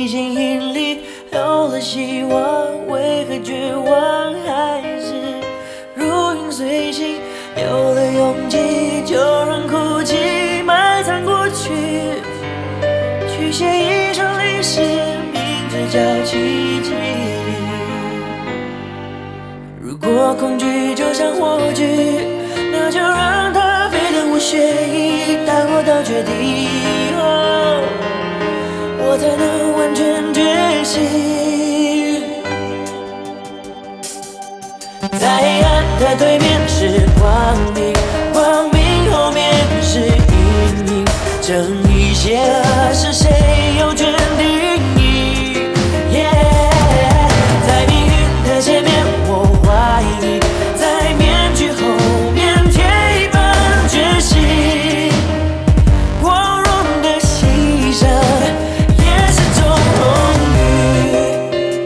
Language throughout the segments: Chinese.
地心引力，有了希望，为何绝望？还是如影随形，有了勇气，就让哭泣埋藏过去，去写一场历史，名字叫奇迹。如果恐惧就像火炬，那就让它飞得无血意，带我到绝地，我才能完全觉醒。在黑暗的对面是光明，光明后面是阴影，正义邪恶是谁有权定义？在命运的前面我怀疑，在面具后面贴一本决心，光荣的牺牲也是种荣誉。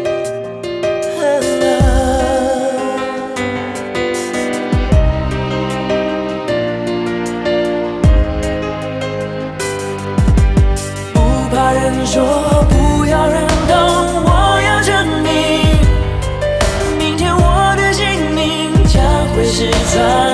不怕人说，不要人懂，我要证明，明天我的姓名将会是传